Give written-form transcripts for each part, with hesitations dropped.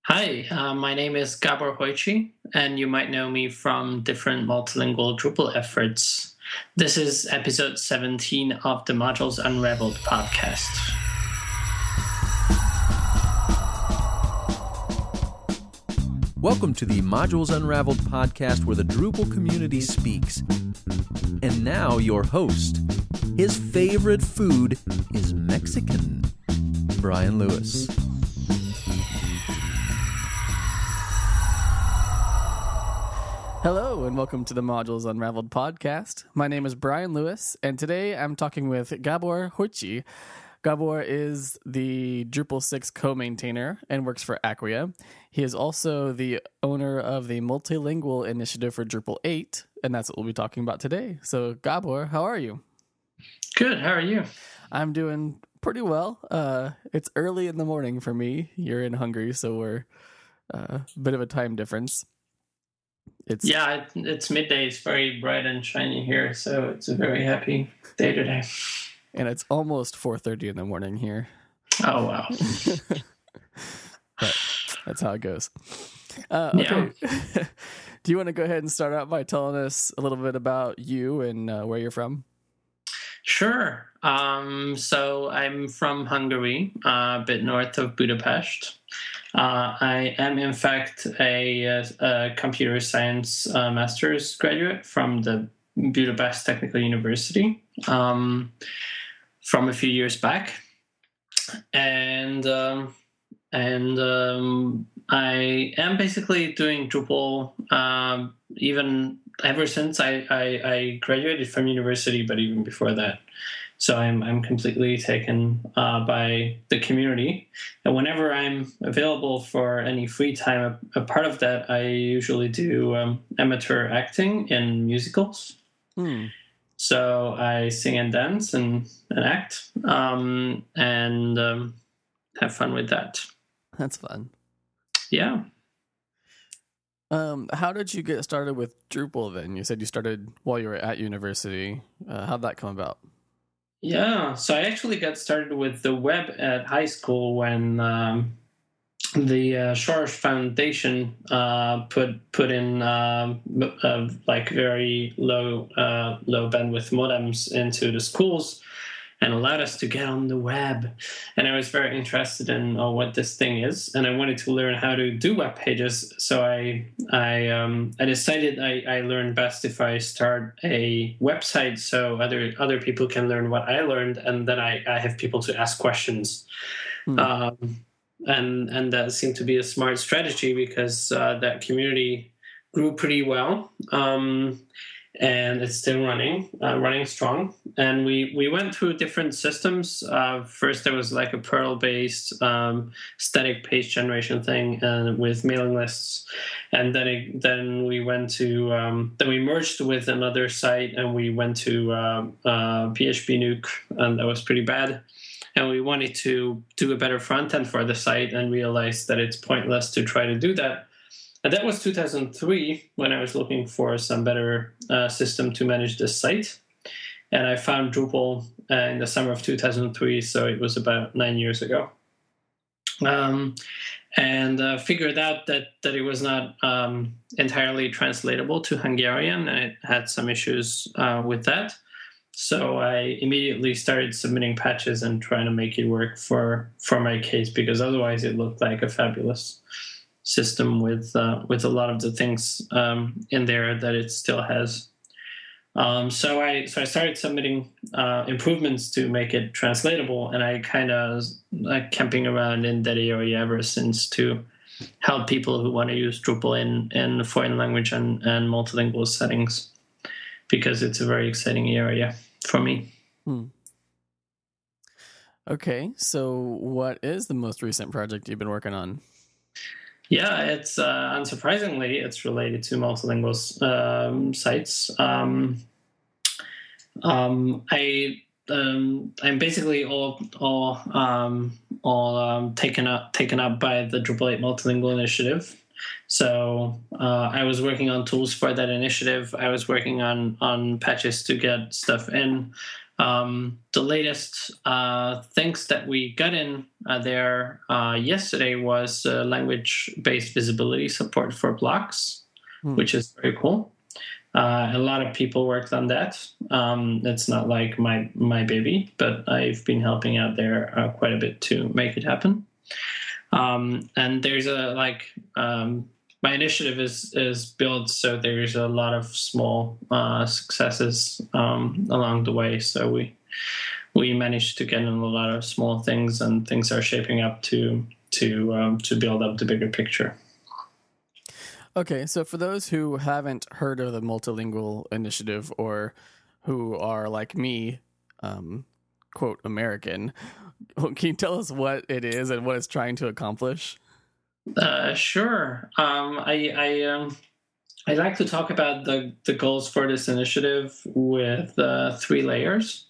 Hi, my name is Gabor Hoichi, and you might know me from different multilingual Drupal efforts. This is episode 17 of the Modules Unraveled podcast. Welcome to the Modules Unraveled podcast where the Drupal community speaks. And now your host. His favorite food is Mexican. Brian Lewis. Hello and welcome to the Modules Unraveled podcast. My name is Brian Lewis, and today I'm talking with Gabor Hoichi. Gabor is the Drupal 6 co-maintainer and works for Acquia. He is also the owner of the multilingual initiative for Drupal 8, and that's what we'll be talking about today. So, Gabor, how are you? Good, how are you? I'm doing pretty well. It's early in the morning for me. You're in Hungary, so we're a bit of a time difference. It's midday. It's very bright and shiny here, so it's a very happy day today. And it's almost 4:30 in the morning here. Oh, wow. But that's how it goes. Okay. Yeah. Do you want to go ahead and start out by telling us a little bit about you and where you're from? Sure. So I'm from Hungary, a bit north of Budapest. I am, in fact, a computer science master's graduate from the Budapest Technical University from a few years back. And I am basically doing Drupal even ever since I graduated from university, but even before that. So I'm completely taken by the community. And whenever I'm available for any free time, a part of that, I usually do amateur acting in musicals. So I sing and dance and act and have fun with that. That's fun. Yeah. How did you get started with Drupal then? You said you started while you were at university. How'd that come about? Yeah, so I actually got started with the web at high school when the Soros Foundation put in like very low bandwidth modems into the schools and allowed us to get on the web. And I was very interested in what this thing is, and I wanted to learn how to do web pages. So I decided I learn best if I start a website so other people can learn what I learned, and then I have people to ask questions. And that seemed to be a smart strategy because that community grew pretty well. And it's still running strong. And we went through different systems. First, there was like a Perl-based static page generation thing with mailing lists, and then we went to then we merged with another site, and we went to PHP Nuke, and that was pretty bad. And we wanted to do a better front end for the site, and realized that it's pointless to try to do that. And that was 2003 when I was looking for some better system to manage this site. And I found Drupal in the summer of 2003, so it was about 9 years ago. And figured out that it was not entirely translatable to Hungarian, and it had some issues with that. So I immediately started submitting patches and trying to make it work for my case, because otherwise it looked like a fabulous system with a lot of the things in there that it still has. So I started submitting improvements to make it translatable, and I kind of camping around in that area ever since to help people who want to use Drupal in foreign language and multilingual settings, because it's a very exciting area for me. Okay, so what is the most recent project you've been working on? Yeah, it's unsurprisingly, it's related to multilingual sites. I'm basically all taken up by the Drupal 8 multilingual initiative. So I was working on tools for that initiative. I was working on patches to get stuff in. The latest things that we got in there yesterday was language-based visibility support for blocks, which is very cool. A lot of people worked on that. It's not like my baby, but I've been helping out there quite a bit to make it happen. And there's my initiative is built so there's a lot of small successes along the way. So we managed to get in a lot of small things, and things are shaping up to build up the bigger picture. Okay, so for those who haven't heard of the Multilingual Initiative, or who are like me, quote, American, can you tell us what it is and what it's trying to accomplish? Sure. I like to talk about the goals for this initiative with 3 layers.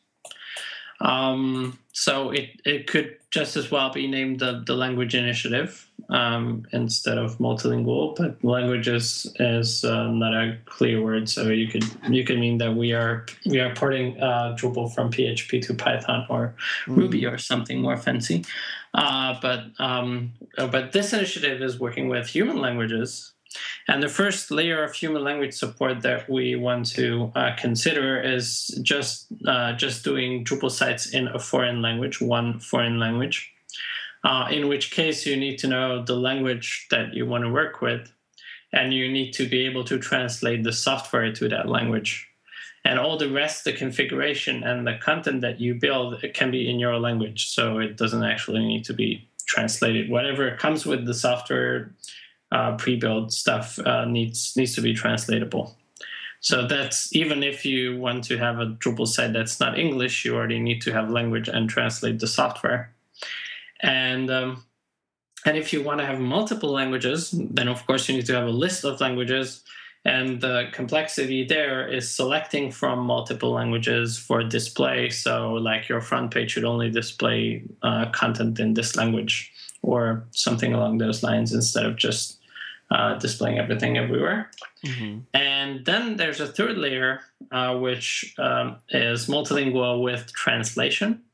So it could just as well be named the Language Initiative instead of multilingual, but language is not a clear word, so you could mean that we are porting Drupal from PHP to Python or Ruby or something more fancy. But this initiative is working with human languages. And the first layer of human language support that we want to consider is just doing Drupal sites in a foreign language, one foreign language, in which case you need to know the language that you want to work with, and you need to be able to translate the software to that language. And all the rest, the configuration and the content that you build, it can be in your language, so it doesn't actually need to be translated. Whatever comes with the software, pre-built stuff needs to be translatable. So that's, even if you want to have a Drupal site that's not English, you already need to have language and translate the software. And if you want to have multiple languages, then of course you need to have a list of languages. And the complexity there is selecting from multiple languages for display. So like your front page should only display content in this language or something along those lines, instead of just displaying everything everywhere. Mm-hmm. And then there's a third layer, which is multilingual with translation.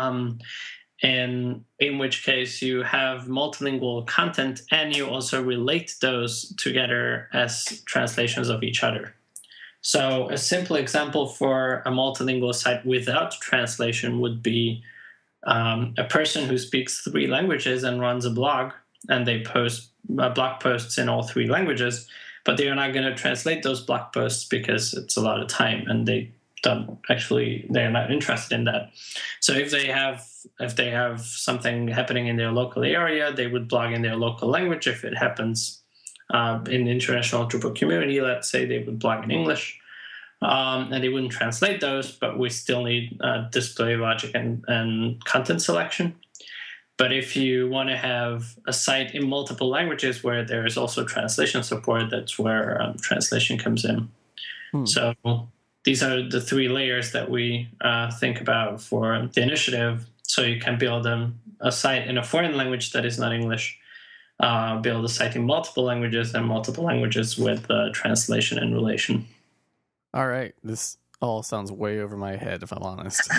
And in which case you have multilingual content, and you also relate those together as translations of each other. So a simple example for a multilingual site without translation would be a person who speaks 3 languages and runs a blog, and they post blog posts in all 3 languages, but they are not going to translate those blog posts because it's a lot of time, and they're not interested in that. So if they have something happening in their local area, they would blog in their local language. If it happens in the international Drupal community, let's say, they would blog in English, and they wouldn't translate those, but we still need display logic and content selection. But if you want to have a site in multiple languages where there is also translation support, that's where translation comes in. So these are the 3 layers that we think about for the initiative. So you can build a site in a foreign language that is not English, build a site in multiple languages, and multiple languages with translation and relation. All right. This all sounds way over my head, if I'm honest.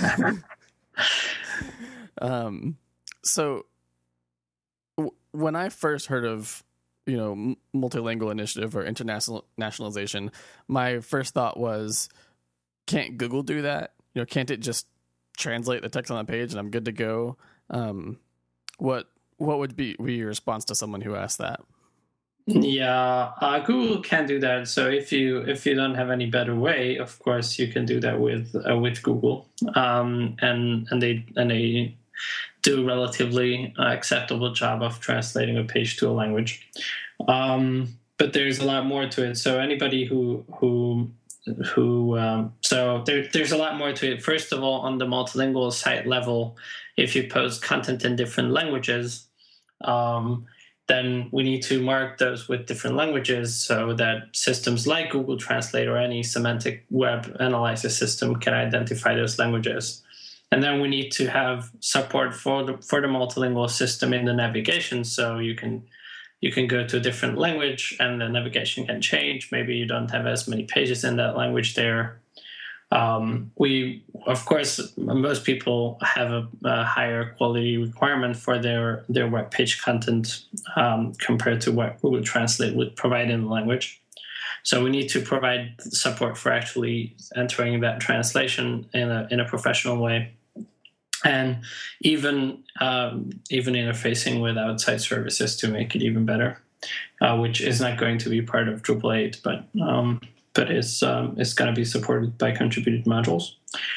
So when I first heard of, multilingual initiative or international nationalization, my first thought was, can't Google do that? Can't it just translate the text on the page and I'm good to go? What would be your response to someone who asked that? Yeah, Google can do that. So if you don't have any better way, of course you can do that with Google, and they do a relatively acceptable job of translating a page to a language. But there's a lot more to it. So anybody so there's a lot more to it. First of all, on the multilingual site level, if you post content in different languages, then we need to mark those with different languages so that systems like Google Translate or any semantic web analyzer system can identify those languages. And then we need to have support for the multilingual system in the navigation, so you can go to a different language and the navigation can change. Maybe you don't have as many pages in that language there. We, of course, most people have a higher quality requirement for their web page content compared to what Google Translate would provide in the language. So we need to provide support for actually entering that translation in a professional way, and even interfacing with outside services to make it even better, which is not going to be part of Drupal 8, but it's going to be supported by contributed modules.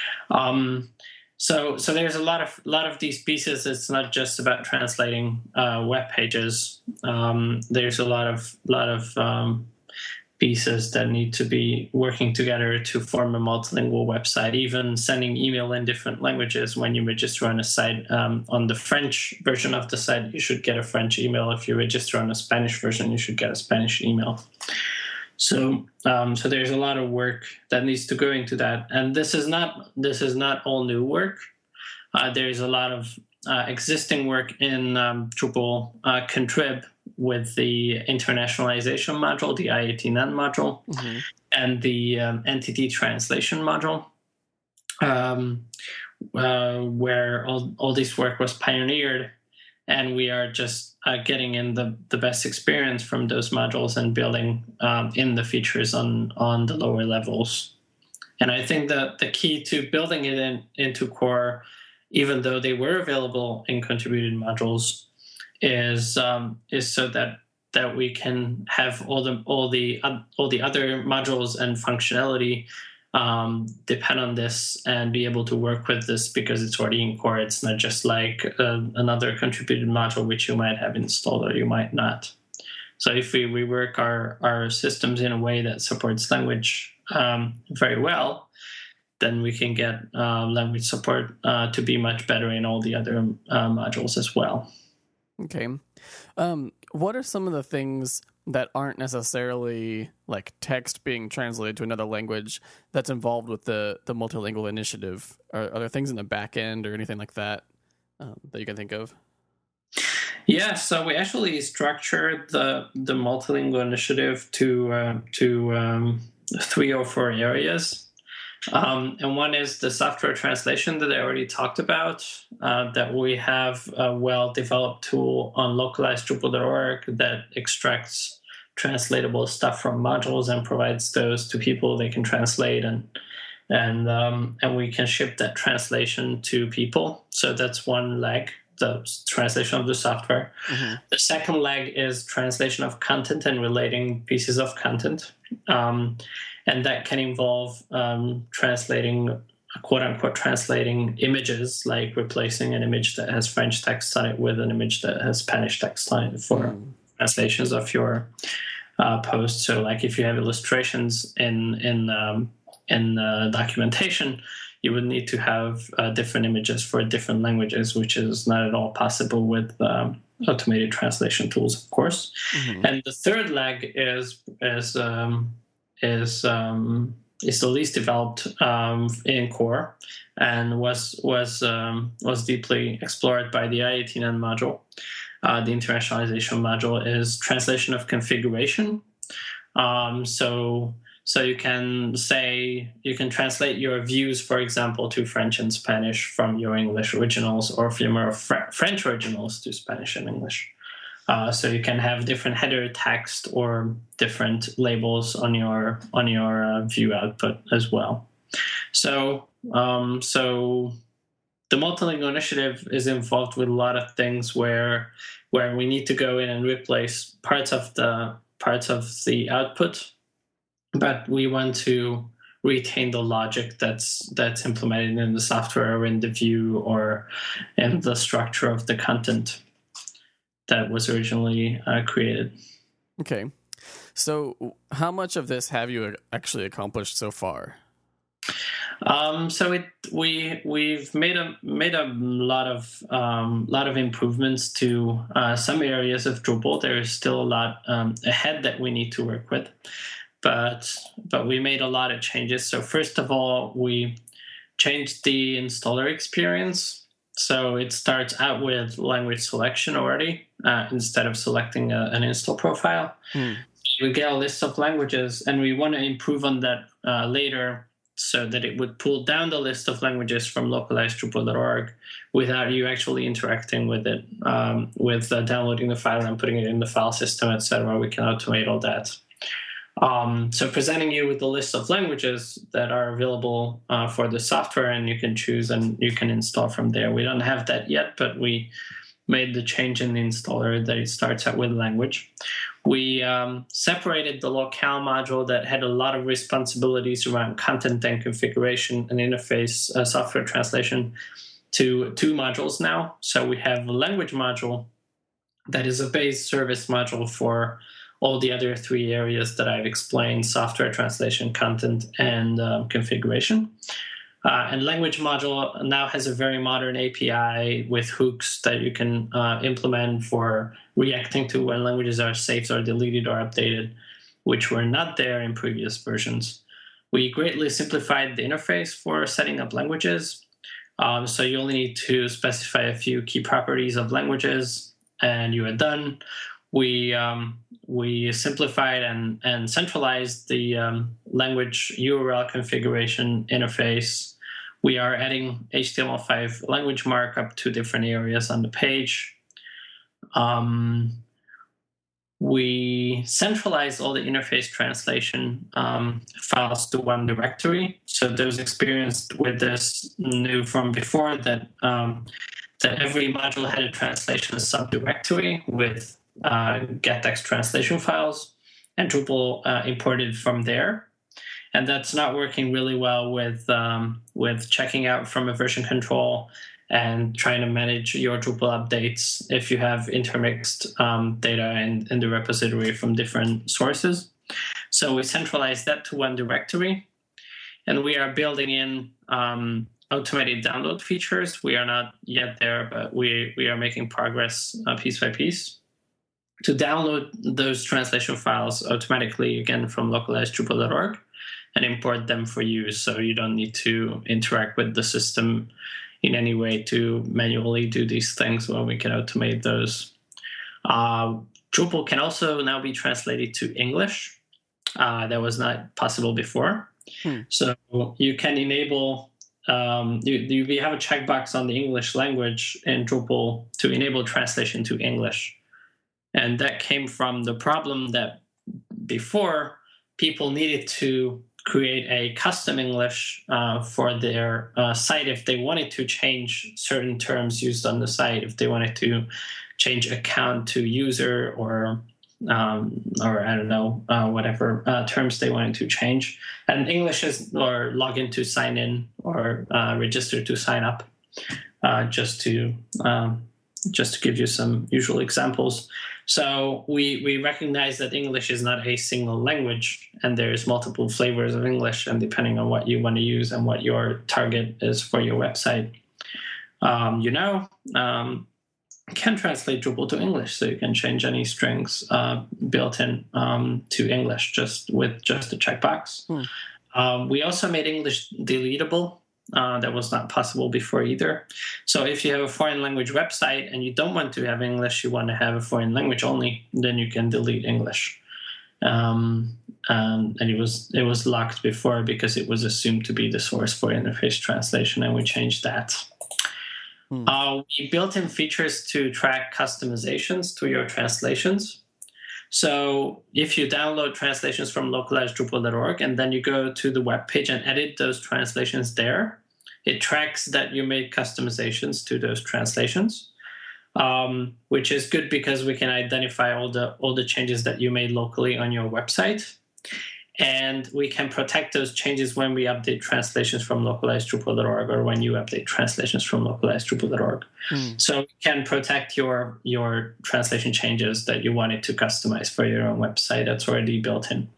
So there's a lot of these pieces. It's not just about translating web pages. There's a lot of pieces that need to be working together to form a multilingual website. Even sending email in different languages. When you register on a site, on the French version of the site, you should get a French email. If you register on a Spanish version, you should get a Spanish email. So there's a lot of work that needs to go into that, and this is not all new work. There's a lot of existing work in Drupal contrib with the internationalization module, the I18N module, and the entity translation module, where all this work was pioneered, and we are just getting in the best experience from those modules and building in the features on the lower levels. And I think that the key to building it into core, even though they were available in contributed modules, is so that we can have all the other modules and functionality depend on this and be able to work with this because it's already in core. It's not just like another contributed module which you might have installed or you might not. So if we rework our systems in a way that supports language very well, then we can get language support to be much better in all the other modules as well. Okay. What are some of the things that aren't necessarily like text being translated to another language that's involved with the multilingual initiative? Are there things in the back end or anything like that that you can think of? Yeah, so we actually structured the multilingual initiative to 3 or 4 areas. And one is the software translation that I already talked about, that we have a well-developed tool on localized.drupal.org that extracts translatable stuff from modules and provides those to people they can translate, and we can ship that translation to people. So that's one leg, the translation of the software. Mm-hmm. The second leg is translation of content and relating pieces of content. And that can involve translating, quote-unquote, translating images, like replacing an image that has French text on it with an image that has Spanish text on it for translations of your post. So, like if you have illustrations in documentation, you would need to have different images for different languages, which is not at all possible with automated translation tools, of course. Mm-hmm. And the third leg is the least developed in core, and was deeply explored by the I18N module. The internationalization module is translation of configuration. So you can translate your views, for example, to French and Spanish from your English originals, or from your French originals to Spanish and English. So you can have different header text or different labels on your view output as well. So the multilingual initiative is involved with a lot of things where we need to go in and replace parts of the output, but we want to retain the logic that's implemented in the software or in the view or in the structure of the content that was originally created. Okay. So how much of this have you actually accomplished so far? We've made a lot of improvements to some areas of Drupal. There is still a lot ahead that we need to work with, but we made a lot of changes. So first of all, we changed the installer experience. So it starts out with language selection already, instead of selecting an install profile. We get a list of languages, and we want to improve on that later, so that it would pull down the list of languages from localized.drupal.org without you actually interacting with it, with downloading the file and putting it in the file system, etc. We can automate all that. So presenting you with the list of languages that are available for the software, and you can choose and you can install from there. We don't have that yet, but we made the change in the installer that it starts out with language. We separated the locale module that had a lot of responsibilities around content and configuration and interface software translation to 2 modules now. So we have a language module that is a base service module for all the other 3 areas that I've explained: software translation, content, and configuration. And language module now has a very modern API with hooks that you can implement for reacting to when languages are saved or deleted or updated, which were not there in previous versions. We greatly simplified the interface for setting up languages. So you only need to specify a few key properties of languages, and you are done. We simplified and centralized the language URL configuration interface. We are adding HTML5 language markup to different areas on the page. We centralized all the interface translation files to one directory. So those experienced with this knew from before that every module had a translation subdirectory with gettext translation files, and Drupal imported from there. And that's not working really well with checking out from a version control and trying to manage your Drupal updates if you have intermixed data in the repository from different sources. So we centralized that to one directory, and we are building in automated download features. We are not yet there, but we are making progress piece by piece to download those translation files automatically, again, from localized.drupal.org and import them for use, so you don't need to interact with the system in any way to manually do these things when we can automate those. Drupal can also now be translated to English. That was not possible before. So you can enable, we have a checkbox on the English language in Drupal to enable translation to English. And that came from the problem that before people needed to create a custom English for their site if they wanted to change certain terms used on the site, if they wanted to change account to user or I don't know, whatever terms they wanted to change. And English is, or login to sign in, or register to sign up, just to give you some usual examples. So we recognize that English is not a single language, and there's multiple flavors of English, and depending on what you want to use and what your target is for your website, can translate Drupal to English, so you can change any strings built in to English with just a checkbox. We also made English deletable. That was not possible before either. So if you have a foreign language website and you don't want to have English, you want to have a foreign language only, then you can delete English. And it was locked before because it was assumed to be the source for interface translation, and we changed that. We built in features to track customizations to your translations. So if you download translations from localized.drupal.org and then you go to the web page and edit those translations there, it tracks that you made customizations to those translations, which is good because we can identify all the changes that you made locally on your website. And we can protect those changes when we update translations from localized.drupal.org or when you update translations from localized.drupal.org. So we can protect your translation changes that you wanted to customize for your own website. That's already built in.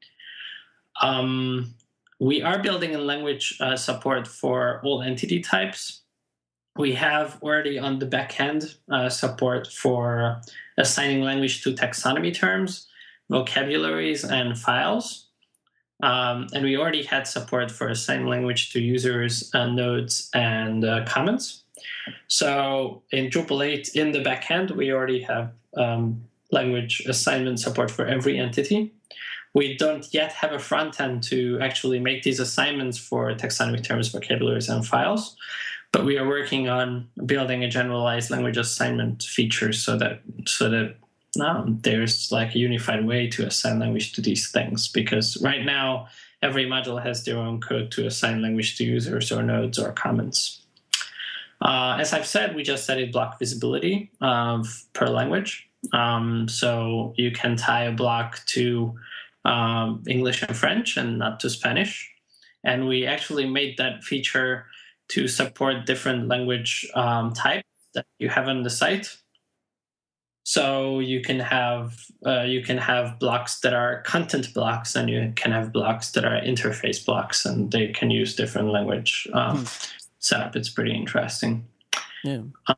We are building in language support for all entity types. We have already on the back end support for assigning language to taxonomy terms, vocabularies, and files. And we already had support for assigning language to users, nodes, and comments. So in Drupal 8, in the backend, we already have language assignment support for every entity. we don't yet have a front end to actually make these assignments for taxonomic terms, vocabularies, and files. But we are working on building a generalized language assignment feature so that there's like a unified way to assign language to these things. Because right now, every module has their own code to assign language to users or nodes or comments. As I've said, we just added block visibility per language. So you can tie a block to English and French and not to Spanish. And we actually made that feature to support different language types that you have on the site. So you can have blocks that are content blocks, and you can have blocks that are interface blocks, and they can use different language setup. It's pretty interesting. Yeah.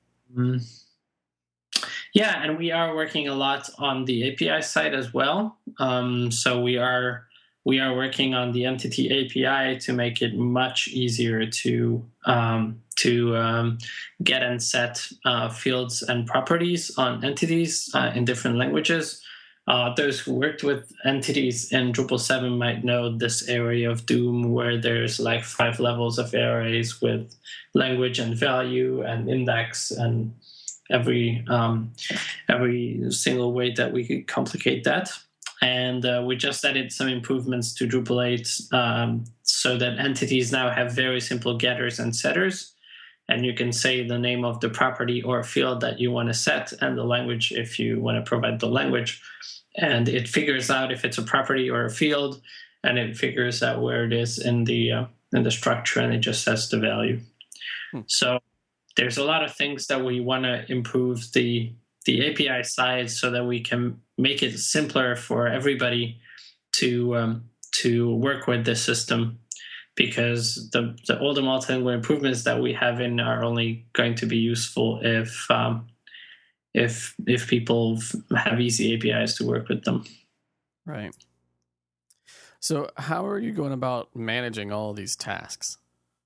Yeah, and we are working a lot on the API side as well. So we are working on the entity API to make it much easier to get and set fields and properties on entities in different languages. Those who worked with entities in Drupal 7 might know this area of Doom where there's like 5 levels of arrays with language and value and index and every single way that we could complicate that. And we just added some improvements to Drupal 8 so that entities now have very simple getters and setters. And you can say the name of the property or field that you want to set and the language if you want to provide the language. And it figures out if it's a property or a field, and it figures out where it is in the structure, and it just sets the value. So there's a lot of things that we want to improve the API side so that we can make it simpler for everybody to work with this system, because all the multilingual improvements that we have in are only going to be useful if people have easy APIs to work with them. Right. So how are you going about managing all of these tasks?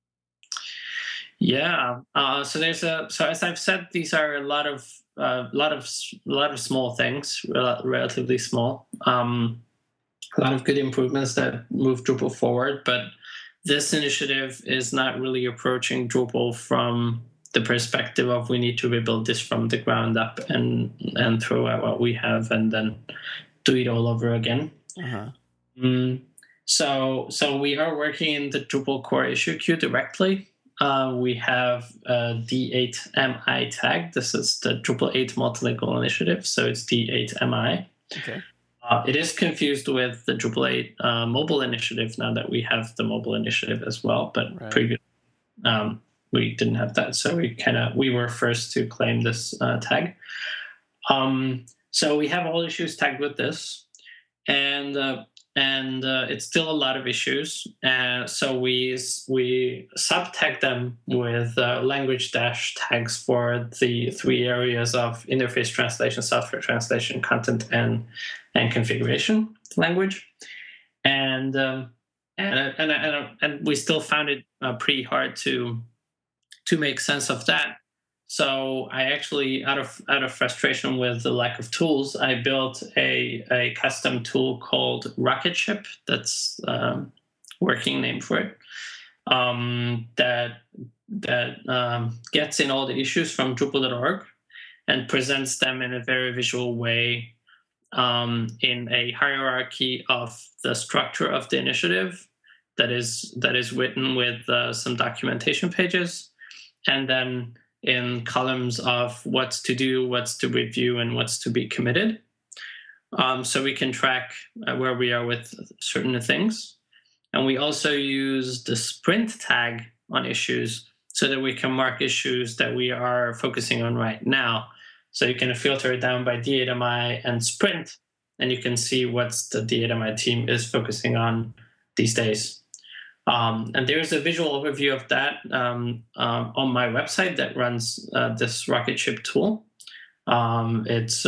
Yeah. So as I've said, these are a lot of small things, relatively small. A lot of good improvements that move Drupal forward, but this initiative is not really approaching Drupal from the perspective of we need to rebuild this from the ground up and throw out what we have and then do it all over again. Uh-huh. So we are working in the Drupal core issue queue directly. We have a D8MI tag. This is the Drupal 8 multilingual initiative, so it's D8MI. Okay. It is confused with the Drupal 8 mobile initiative now that we have the mobile initiative as well, but right. Previous we didn't have that, so we were first to claim this tag. So we have all issues tagged with this, and it's still a lot of issues. So we sub-tag them with language dash tags for the 3 areas of interface translation, software translation, content, and configuration language. And we still found it pretty hard to make sense of that. So I actually, out of frustration with the lack of tools, I built a custom tool called Rocketship. That's working name for it. That gets in all the issues from Drupal.org and presents them in a very visual way in a hierarchy of the structure of the initiative that is written with some documentation pages, and then in columns of what's to do, what's to review, and what's to be committed. So we can track where we are with certain things. And we also use the sprint tag on issues so that we can mark issues that we are focusing on right now. So you can filter it down by D8MI and sprint, and you can see what the D8MI team is focusing on these days. And there's a visual overview of that on my website that runs this Rocketship tool. It's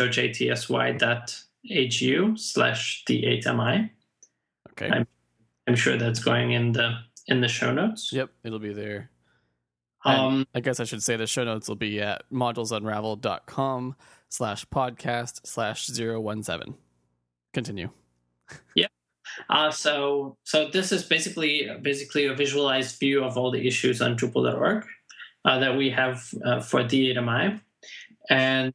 hojtsy.hu/D8MI. Okay. I'm sure that's going in the show notes. Yep, it'll be there. I guess I should say the show notes will be at modulesunraveled.com/podcast/017. Continue. Yeah. So this is basically a visualized view of all the issues on Drupal.org that we have for D8MI, and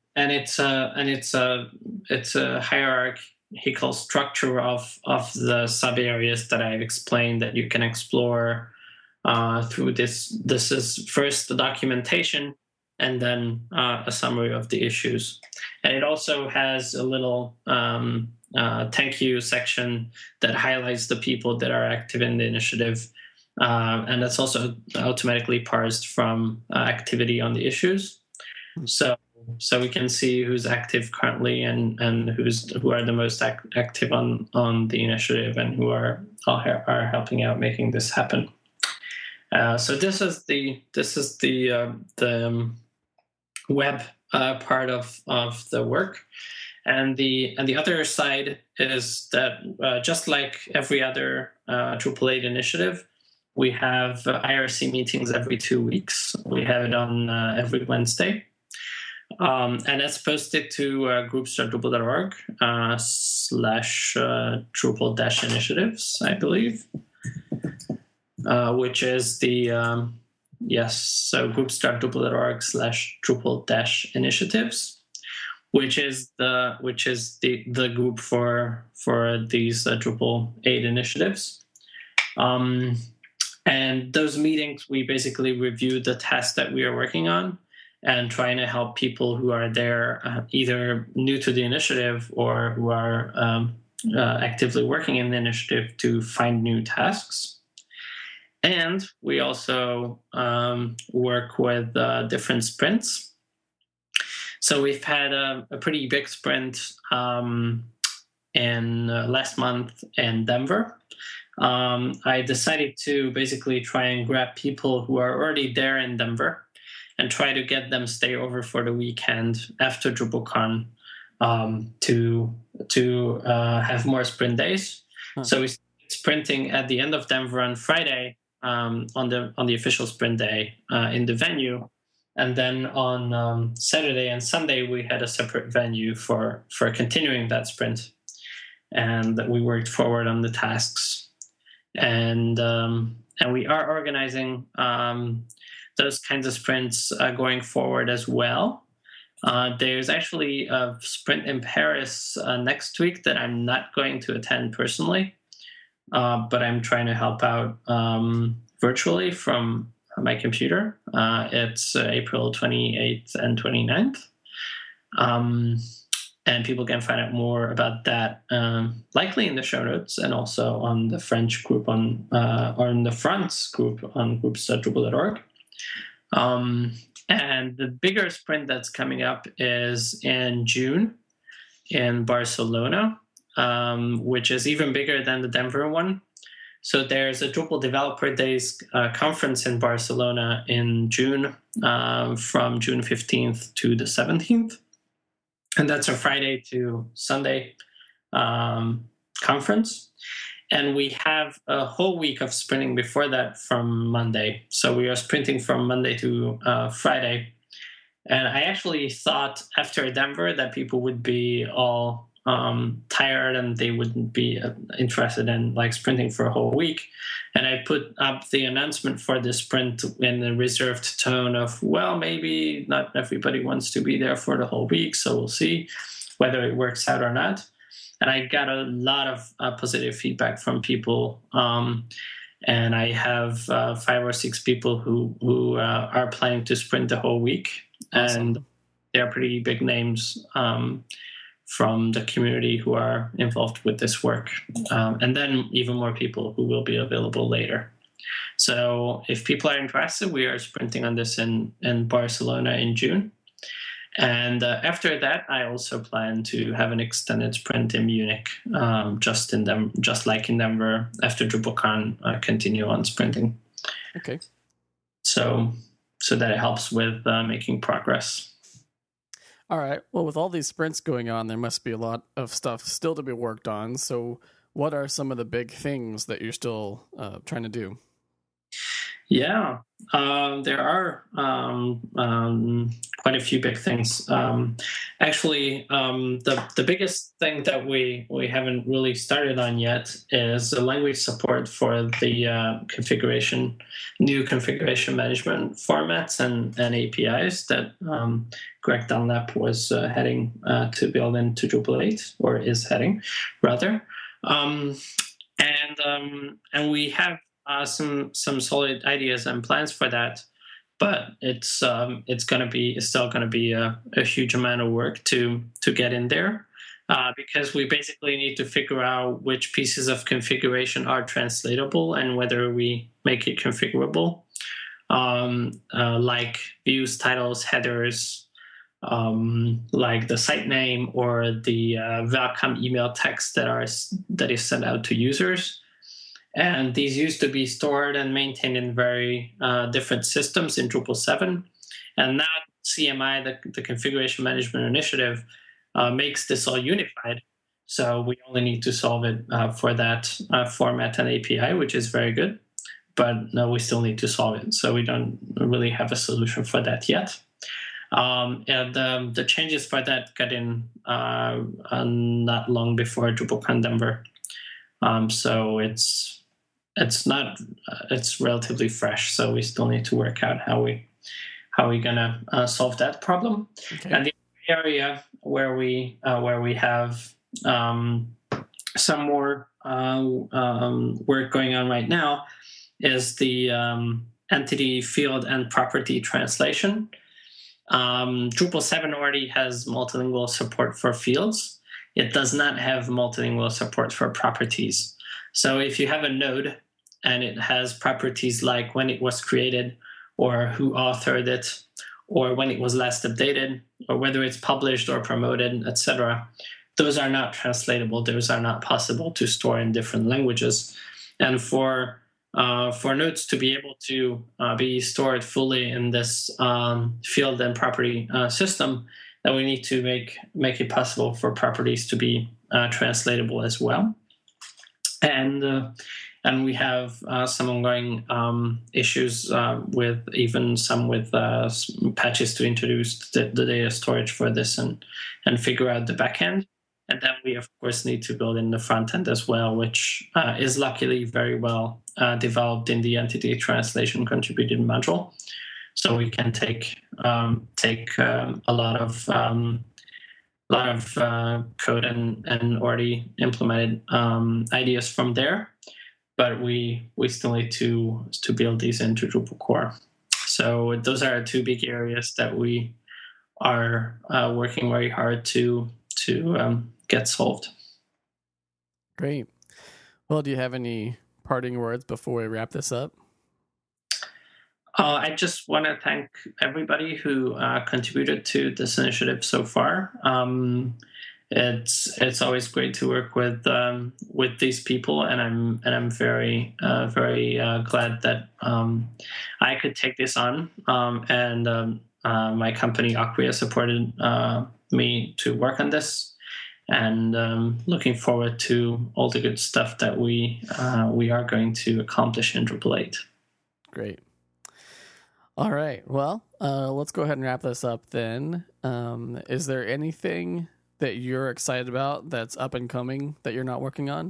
it's a hierarchical structure of the sub areas that I've explained that you can explore through this. This is first the documentation, and then a summary of the issues, and it also has a little thank you section that highlights the people that are active in the initiative, and that's also automatically parsed from activity on the issues. So we can see who's active currently and who are the most active on the initiative and who are helping out making this happen. So this is the web part of the work. And the other side is that just like every other Drupal 8 initiative, we have IRC meetings every 2 weeks. We have it on every Wednesday. And that's posted to groups.drupal.org /Drupal-initiatives, I believe, which is the, so groups.drupal.org /Drupal-initiatives. Which is the group for these Drupal 8 initiatives, and those meetings we basically review the tasks that we are working on and trying to help people who are there either new to the initiative or who are actively working in the initiative to find new tasks. And we also work with different sprints. So we've had a pretty big sprint in last month in Denver. I decided to basically try and grab people who are already there in Denver and try to get them stay over for the weekend after DrupalCon to have more sprint days. Huh. So we started sprinting at the end of Denver on Friday on the official sprint day in the venue. And then on Saturday and Sunday, we had a separate venue for continuing that sprint. And we worked forward on the tasks. And we are organizing those kinds of sprints going forward as well. There's actually a sprint in Paris next week that I'm not going to attend personally, but I'm trying to help out virtually from my computer. It's April 28th and 29th. And people can find out more about that likely in the show notes and also on the French group or in the France group on groups.drupal.org. And the bigger sprint that's coming up is in June in Barcelona, which is even bigger than the Denver one. So there's a Drupal Developer Days conference in Barcelona in June, from June 15th to the 17th. And that's a Friday to Sunday conference. And we have a whole week of sprinting before that from Monday. So we are sprinting from Monday to Friday. And I actually thought after Denver that people would be all tired and they wouldn't be interested in like sprinting for a whole week. And I put up the announcement for the sprint in a reserved tone of, well, maybe not everybody wants to be there for the whole week, so we'll see whether it works out or not. And I got a lot of positive feedback from people. And I have 5 or 6 people who are planning to sprint the whole week. Awesome. And they're pretty big names from the community who are involved with this work. And then even more people who will be available later. So if people are interested, we are sprinting on this in Barcelona in June. And after that, I also plan to have an extended sprint in Munich, just like in Denver, after DrupalCon, continue on sprinting. Okay. So that it helps with making progress. All right. Well, with all these sprints going on, there must be a lot of stuff still to be worked on. So what are some of the big things that you're still trying to do? Yeah, there are quite a few big things. Actually, the biggest thing that we haven't really started on yet is the language support for the new configuration management formats and APIs that Greg Dunlap was heading to build into Drupal 8, or is heading, rather. And we have some solid ideas and plans for that, but it's still going to be a huge amount of work to get in there, because we basically need to figure out which pieces of configuration are translatable and whether we make it configurable, like views, titles, headers, like the site name or the welcome email text that is sent out to users. And these used to be stored and maintained in very different systems in Drupal 7. And now CMI, the Configuration Management Initiative, makes this all unified. So we only need to solve it for that format and API, which is very good. But no, we still need to solve it. So we don't really have a solution for that yet. And the changes for that got in not long before DrupalCon Denver. So it's relatively fresh, so we still need to work out how we're gonna solve that problem. Okay. And the area where we have some more work going on right now is the entity, field, and property translation. Drupal 7 already has multilingual support for fields. It does not have multilingual support for properties. So if you have a node and it has properties like when it was created, or who authored it, or when it was last updated, or whether it's published or promoted, etc., those are not translatable. Those are not possible to store in different languages. And for nodes to be able to be stored fully in this field and property system, then we need to make it possible for properties to be translatable as well. And we have some ongoing issues with patches to introduce the data storage for this and figure out the backend. And then we, of course, need to build in the front end as well, which is luckily very well developed in the entity translation contributed module. So we can take a lot of code and already implemented ideas from there. But we still need to build these into Drupal core. So those are two big areas that we are working very hard to get solved. Great. Well, do you have any parting words before we wrap this up? I just want to thank everybody who contributed to this initiative so far. It's always great to work with these people, and I'm very glad that I could take this on, and my company Acquia supported me to work on this, and looking forward to all the good stuff that we are going to accomplish in Drupal 8. Great. All right. Well, let's go ahead and wrap this up then. Is there anything that you're excited about that's up and coming that you're not working on?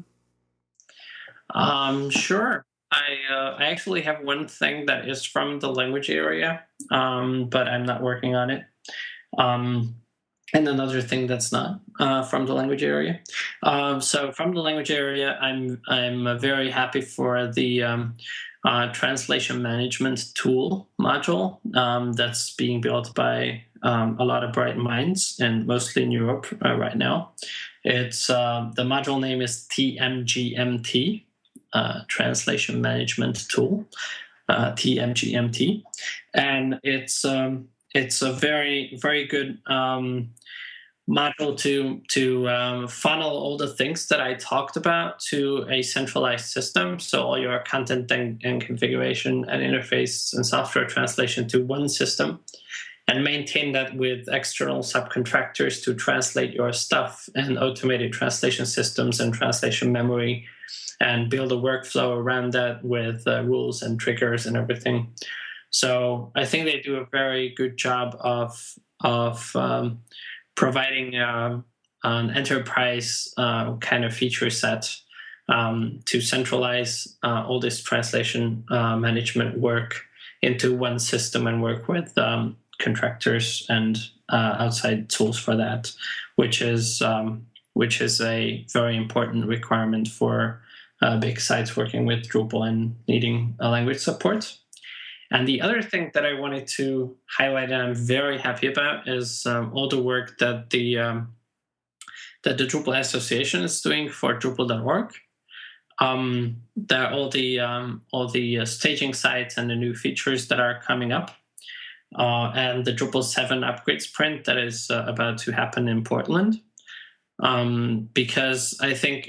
Sure. I actually have one thing that is from the language area, but I'm not working on it. And another thing that's not from the language area. So from the language area, I'm very happy for the translation management tool module that's being built by a lot of bright minds, and mostly in Europe right now. It's the module name is TMGMT, Translation Management Tool, TMGMT, and it's a very, very good module to funnel all the things that I talked about to a centralized system. So all your content and configuration and interface and software translation to one system. maintain that with external subcontractors to translate your stuff and automated translation systems and translation memory, and build a workflow around that with rules and triggers and everything. So I think they do a very good job of providing an enterprise kind of feature set to centralize all this translation management work into one system and work with contractors and outside tools for that, which is a very important requirement for big sites working with Drupal and needing language support. And the other thing that I wanted to highlight and I'm very happy about is all the work that the Drupal Association is doing for Drupal.org. That all the staging sites and the new features that are coming up, and the Drupal 7 upgrade sprint that is about to happen in Portland. Because I think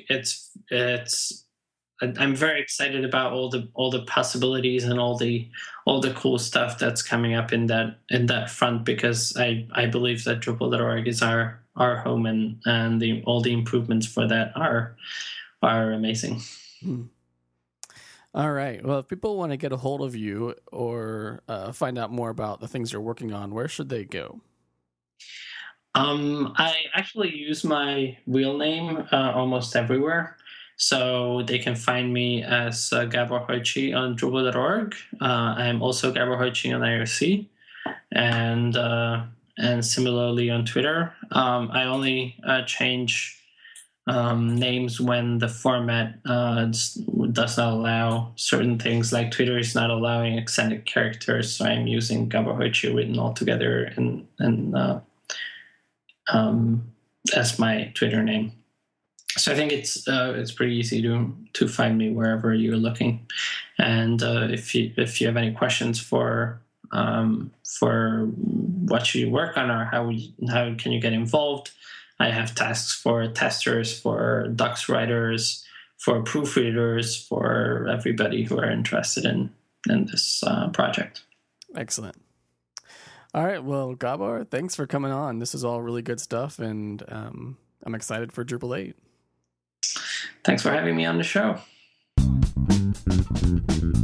I'm very excited about all the possibilities and all the cool stuff that's coming up in that front, because I believe that Drupal.org is our home, and all the improvements for that are amazing. All right. Well, if people want to get a hold of you or find out more about the things you're working on, where should they go? I actually use my real name almost everywhere. So they can find me as Gabor Hojci on Drupal.org. I'm also Gabor Hojci on IRC, and similarly on Twitter. I only change names when the format does not allow certain things, like Twitter is not allowing extended characters, so I'm using Gabor Hojci written all together and as my Twitter name. So I think it's pretty easy to find me wherever you're looking. And if you have any questions for what you work on or how can you get involved, I have tasks for testers, for docs writers, for proofreaders, for everybody who are interested in this project. Excellent. All right. Well, Gabor, thanks for coming on. This is all really good stuff, and I'm excited for Drupal 8. Thanks for having me on the show.